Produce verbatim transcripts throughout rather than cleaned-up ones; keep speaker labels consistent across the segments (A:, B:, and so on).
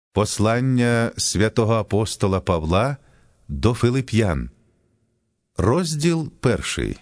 A: Послання святого апостола Павла до Филип'ян. Розділ перший.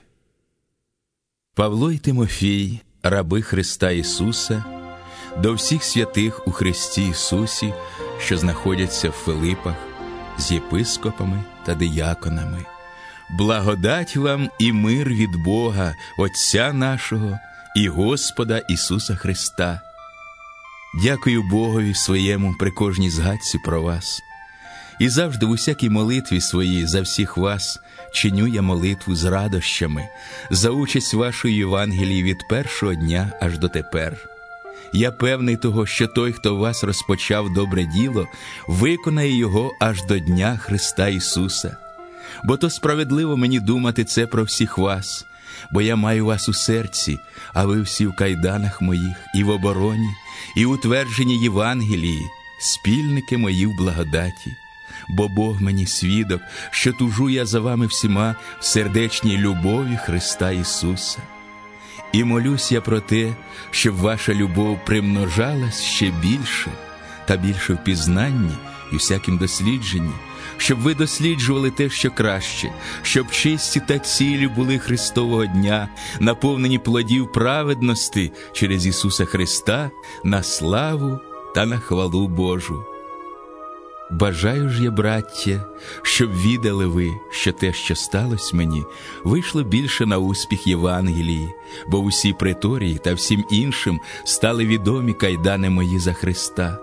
B: Павло й Тимофій, раби Христа Ісуса, до всіх святих у Христі Ісусі, що знаходяться в Филипах, з єпископами та дияконами. Благодать вам і мир від Бога, Отця нашого і Господа Ісуса Христа. Дякую Богові своєму при кожній згадці про вас. І завжди в усякій молитві своїй за всіх вас чиню я молитву з радощами за участь вашої Євангелії від першого дня аж до тепер. Я певний того, що той, хто в вас розпочав добре діло, виконає його аж до дня Христа Ісуса. Бо то справедливо мені думати це про всіх вас, бо я маю вас у серці, а ви всі в кайданах моїх, і в обороні, і утвердженні Євангелії, спільники мої в благодаті. Бо Бог мені свідок, що тужу я за вами всіма в сердечній любові Христа Ісуса. І молюсь я про те, щоб ваша любов примножалась ще більше, та більше в пізнанні і всяким дослідженні, щоб ви досліджували те, що краще, щоб чисті та цілі були Христового дня, наповнені плодів праведності через Ісуса Христа на славу та на хвалу Божу. Бажаю ж я, браття, щоб відали ви, що те, що сталося мені, вийшло більше на успіх Євангелії, бо в усій преторії та всім іншим стали відомі кайдани мої за Христа.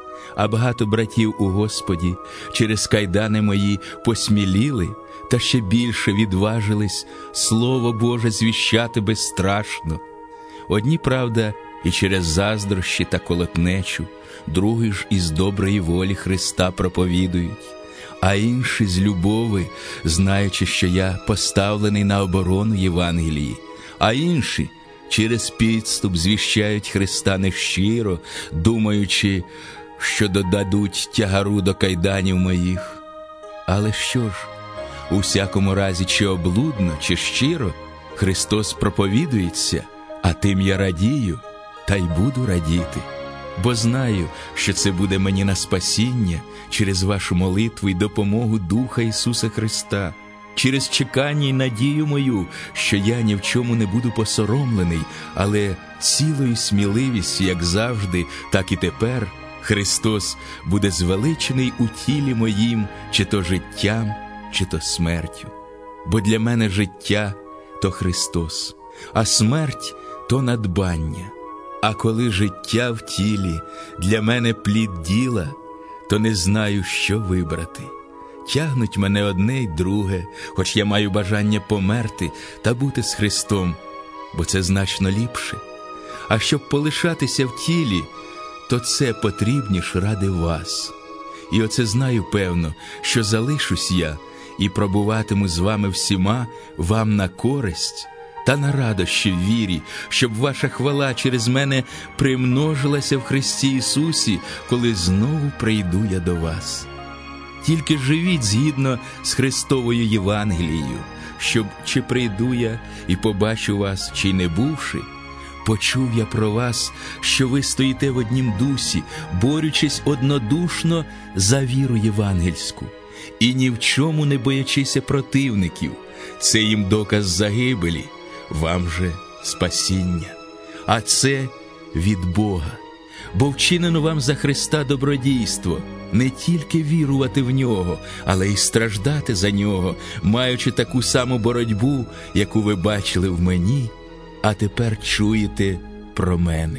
B: А багато братів у Господі через кайдани мої посміліли та ще більше відважились Слово Боже звіщати безстрашно. Одні, правда, і через заздрощі та колотнечу, другі ж із доброї волі Христа проповідують, а інші з любови, знаючи, що я поставлений на оборону Євангелії, а інші через підступ звіщають Христа нещиро, думаючи, що додадуть тягару до кайданів моїх. Але що ж, у всякому разі, чи облудно, чи щиро, Христос проповідується, а тим я радію, та й буду радіти. Бо знаю, що це буде мені на спасіння через вашу молитву і допомогу Духа Ісуса Христа, через чекання й надію мою, що я ні в чому не буду посоромлений, але цілою сміливістю, як завжди, так і тепер, Христос буде звеличений у тілі моїм, чи то життям, чи то смертю. Бо для мене життя – то Христос, а смерть – то надбання. А коли життя в тілі для мене плід діла, то не знаю, що вибрати. Тягнуть мене одне й друге, хоч я маю бажання померти та бути з Христом, бо це значно ліпше. А щоб полишатися в тілі, то це потрібніше ради вас. І оце знаю певно, що залишусь я і пробуватиму з вами всіма вам на користь та на радощі в вірі, щоб ваша хвала через мене примножилася в Христі Ісусі, коли знову прийду я до вас. Тільки живіть згідно з Христовою Євангелією, щоб чи прийду я і побачу вас, чи не бувши, почув я про вас, що ви стоїте в однім дусі, борючись однодушно за віру євангельську, і ні в чому не боячися противників. Це їм доказ загибелі, вам же спасіння. А це від Бога. Бо вчинено вам за Христа добродійство, не тільки вірувати в Нього, але й страждати за Нього, маючи таку саму боротьбу, яку ви бачили в мені, а тепер чуєте про мене.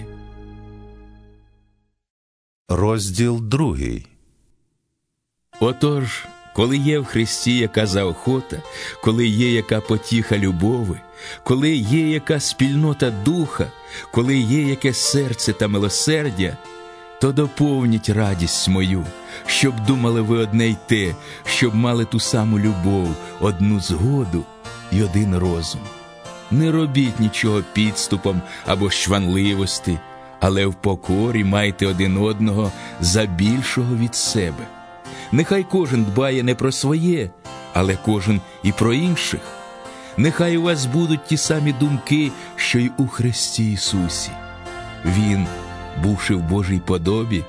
A: Розділ другий.
B: Отож, коли є в Христі яка заохота, коли є яка потіха любови, коли є яка спільнота духа, коли є яке серце та милосердя, то доповніть радість мою, щоб думали ви одне й те, щоб мали ту саму любов, одну згоду і один розум. Не робіть нічого підступом або щванливості, але в покорі майте один одного за більшого від себе. Нехай кожен дбає не про своє, але кожен і про інших. Нехай у вас будуть ті самі думки, що й у Христі Ісусі. Він, бувши в Божій подобі,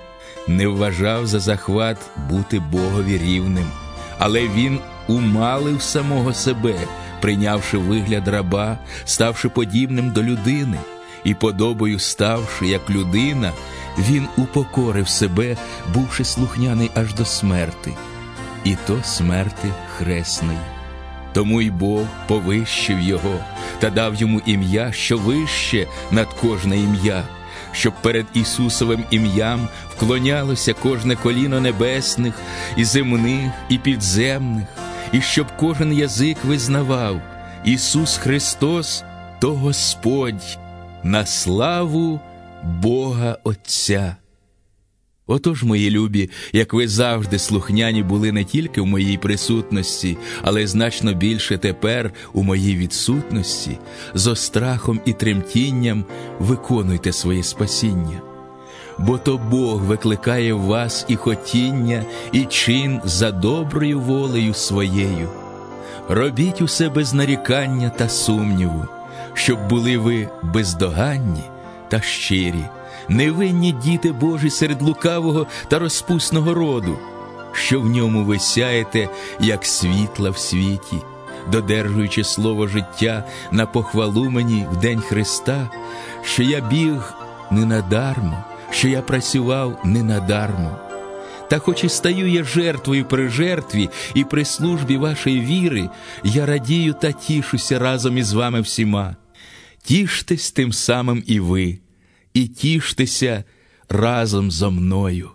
B: не вважав за захват бути Богові рівним, але він умалив самого себе, прийнявши вигляд раба, ставши подібним до людини, і подобою ставши як людина, він упокорив себе, бувши слухняний аж до смерти, і то смерти хресної. Тому й Бог повищив його та дав йому ім'я, що вище над кожне ім'я, щоб перед Ісусовим ім'ям вклонялося кожне коліно небесних, і земних, і підземних, і щоб кожен язик визнавав: Ісус Христос – то Господь, на славу Бога Отця. Отож, мої любі, як ви завжди слухняні були не тільки в моїй присутності, але значно більше тепер у моїй відсутності, зо страхом і тремтінням виконуйте своє спасіння. Бо то Бог викликає в вас і хотіння, і чин за доброю волею своєю. Робіть усе без нарікання та сумніву, щоб були ви бездоганні та щирі, невинні діти Божі серед лукавого та розпусного роду, що в ньому ви сяєте, як світла в світі, додержуючи слово життя на похвалу мені в день Христа, що я біг не надармо, що я працював не надармо. Та хоч і стаю я жертвою при жертві і при службі вашої віри, я радію та тішуся разом із вами всіма. Тіштесь тим самим і ви, і тіштеся разом зо мною.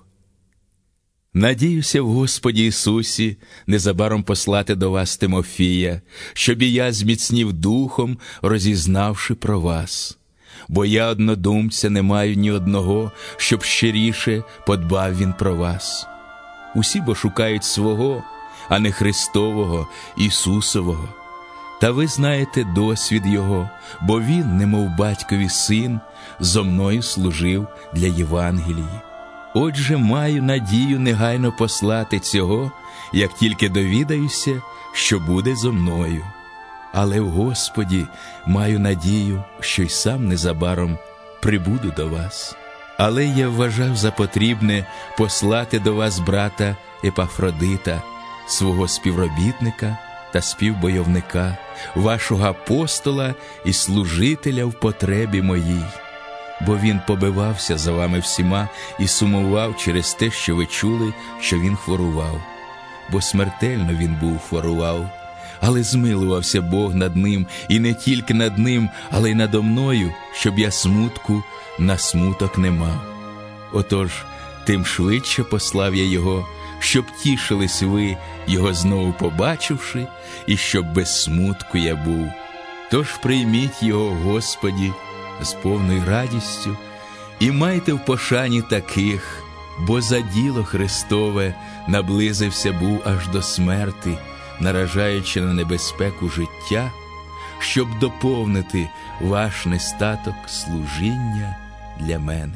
B: Надіюся в Господі Ісусі незабаром послати до вас Тимофія, щоб і я зміцнів духом, розізнавши про вас. Бо я однодумця не маю ні одного, щоб щиріше подбав він про вас. Усі бо шукають свого, а не Христового, Ісусового. Та ви знаєте досвід Його, бо Він, немов батькові син, зо мною служив для Євангелії. Отже, маю надію негайно послати цього, як тільки довідаюся, що буде зо мною. Але в Господі маю надію, що й сам незабаром прибуду до вас. Але я вважав за потрібне послати до вас брата Епафродита, свого співробітника та співбойовника, вашого апостола і служителя в потребі моїй. Бо він побивався за вами всіма і сумував через те, що ви чули, що він хворував. Бо смертельно він був хворував. Але змилувався Бог над ним, і не тільки над ним, але й надо мною, щоб я смутку на смуток не мав. Отож, тим швидше послав я його, щоб тішились ви, його знову побачивши, і щоб без смутку я був. Тож прийміть його, Господі, з повною радістю, і майте в пошані таких, бо за діло Христове наблизився був аж до смерти, наражаючи на небезпеку життя, щоб доповнити ваш нестаток служіння для мене.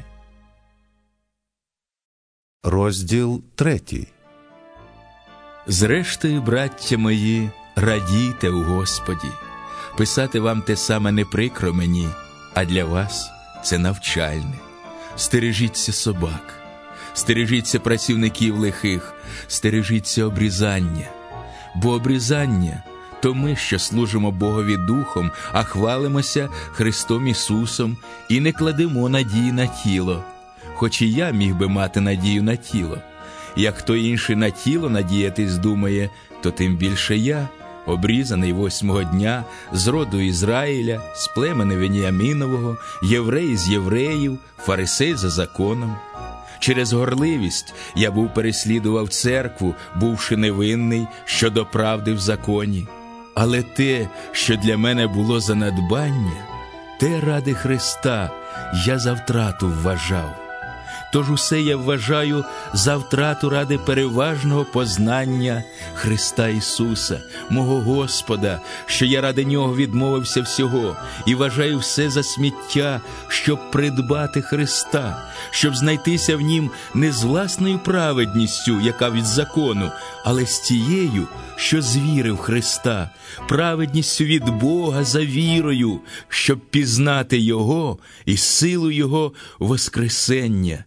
A: Розділ третій.
B: Зрештою, браття мої, радійте у Господі. Писати вам те саме не прикро мені, а для вас це навчальне. Стережіться собак, стережіться працівників лихих, стережіться обрізання. Бо обрізання – то ми, що служимо Богові Духом, а хвалимося Христом Ісусом і не кладемо надії на тіло. Хоч і я міг би мати надію на тіло. Як хто інший на тіло надіятись думає, то тим більше я, обрізаний восьмого дня, з роду Ізраїля, з племени Веніамінового, єврей з євреїв, фарисей за законом. Через горливість я був переслідував церкву, бувши невинний щодо правди в законі. Але те, що для мене було за надбання, те ради Христа я за втрату вважав. Тож усе я вважаю за втрату ради переважного познання Христа Ісуса, мого Господа, що я ради Нього відмовився всього, і вважаю все за сміття, щоб придбати Христа, щоб знайтися в Нім не з власною праведністю, яка від закону, але з тією, що з віри в Христа, праведністю від Бога за вірою, щоб пізнати Його і силу Його воскресення,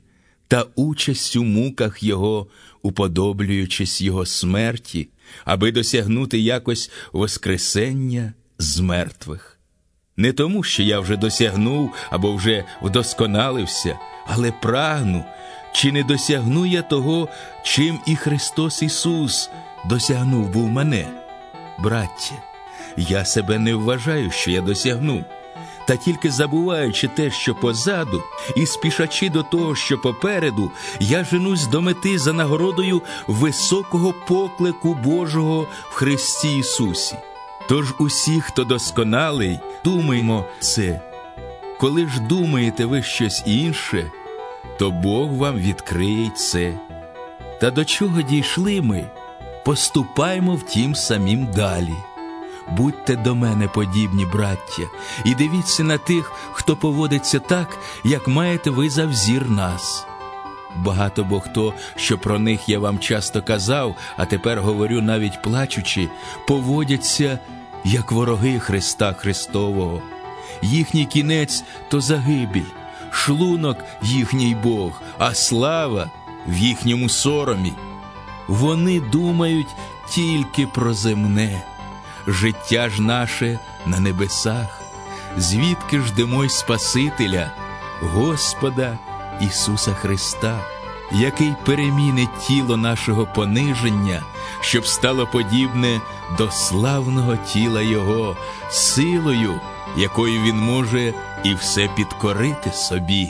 B: та участь у муках Його, уподоблюючись Його смерті, аби досягнути якось воскресення з мертвих. Не тому, що я вже досягнув або вже вдосконалився, але прагну, чи не досягну я того, чим і Христос Ісус досягнув був мене. Браття, я себе не вважаю, що я досягнув, та тільки забуваючи те, що позаду, і спішачи до того, що попереду, я женусь до мети за нагородою високого поклику Божого в Христі Ісусі. Тож усі, хто досконалий, думаймо це. Коли ж думаєте ви щось інше, то Бог вам відкриє це. Та до чого дійшли ми, поступаймо втім самім далі. Будьте до мене подібні, браття, і дивіться на тих, хто поводиться так, як маєте ви за взір нас. Багато бо хто, що про них я вам часто казав, а тепер говорю навіть плачучи, поводяться, як вороги Христа Христового. Їхній кінець – то загибель, шлунок – їхній Бог, а слава – в їхньому соромі. Вони думають тільки про земне. Життя ж наше на небесах, звідки ждемо й Спасителя, Господа Ісуса Христа, який перемінить тіло нашого пониження, щоб стало подібне до славного тіла Його, силою, якою Він може і все підкорити собі.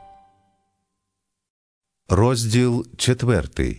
A: Розділ четвертий.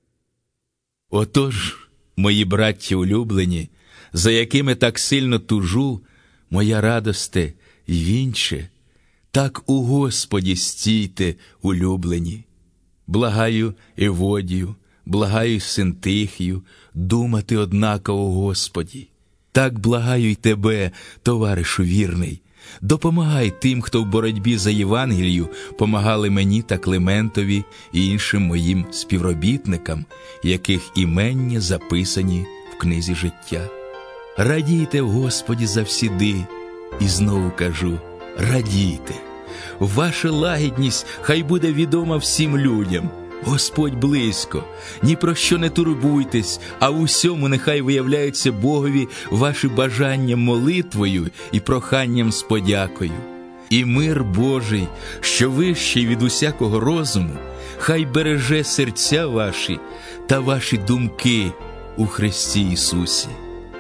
B: Отож, мої браття улюблені, за якими так сильно тужу, моя радосте й вінче, так у Господі стійте, улюблені. Благаю Еводію, благаю Синтихію, думати однаково, Господі. Так благаю й тебе, товаришу вірний. Допомагай тим, хто в боротьбі за Євангелію помагали мені та Климентові і іншим моїм співробітникам, яких імення записані в книзі життя. Радійте в Господі завсіди, і знову кажу, радійте. Ваша лагідність хай буде відома всім людям. Господь близько, ні про що не турбуйтесь, а в усьому нехай виявляються Богові ваші бажання молитвою і проханням з подякою. І мир Божий, що вищий від усякого розуму, хай береже серця ваші та ваші думки у Христі Ісусі.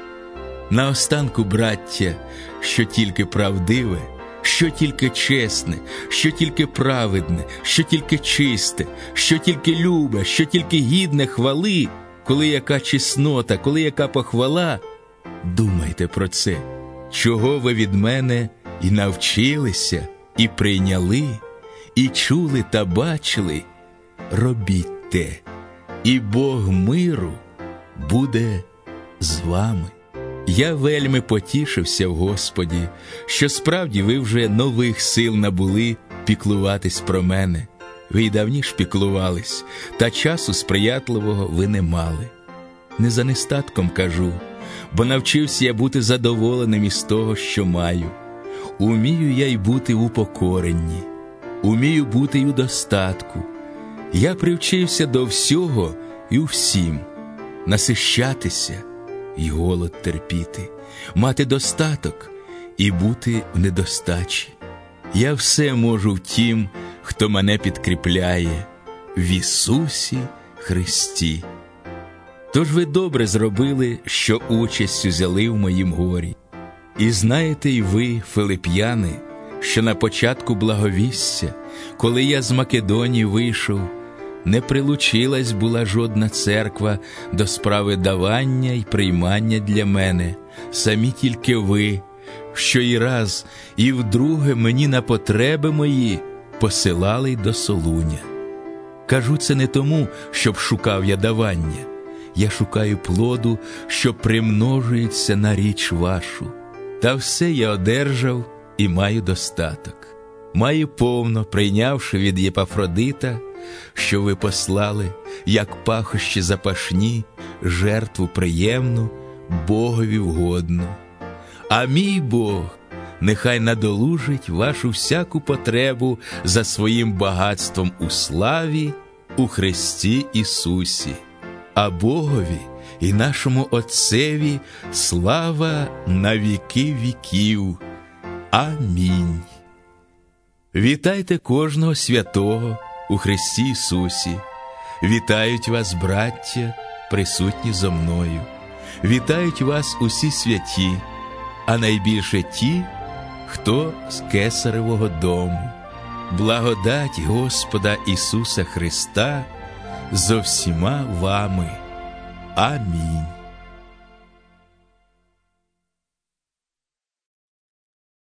B: Наостанку, браття, що тільки правдиве, що тільки чесне, що тільки праведне, що тільки чисте, що тільки любе, що тільки гідне хвали, коли яка чеснота, коли яка похвала, думайте про це, чого ви від мене і навчилися, і прийняли, і чули та бачили, робіть те, і Бог миру буде з вами. Я вельми потішився в Господі, що справді ви вже нових сил набули піклуватись про мене. Ви й давніш піклувались, та часу сприятливого ви не мали. Не за нестатком кажу, бо навчився я бути задоволеним із того, що маю. Умію я й бути у покоренні, умію бути й у достатку. Я привчився до всього і у всім, насищатися і голод терпіти, мати достаток і бути в недостачі. Я все можу в тім, хто мене підкріпляє, в Ісусі Христі. Тож ви добре зробили, що участь взяли в моїм горі. І знаєте й ви, филип'яни, що на початку благовістя, коли я з Македонії вийшов, не прилучилась була жодна церква до справи давання й приймання для мене, самі тільки ви, що і раз, і вдруге мені на потреби мої посилали й до Солуня. Кажу це не тому, щоб шукав я давання, я шукаю плоду, що примножується на річ вашу. Та все я одержав і маю достаток. Маю повно, прийнявши від Єпафродита, що ви послали, як пахощі запашні, жертву приємну, Богові вгодну. А мій Бог нехай надолужить вашу всяку потребу за своїм багатством у славі у Христі Ісусі. А Богові і нашому Отцеві слава на віки віків. Амінь. Вітайте кожного святого у Христі Ісусі. Вітають вас, браття, присутні зо мною. Вітають вас усі святі, а найбільше ті, хто з Кесаревого дому. Благодать Господа Ісуса Христа зо всіма вами. Амінь.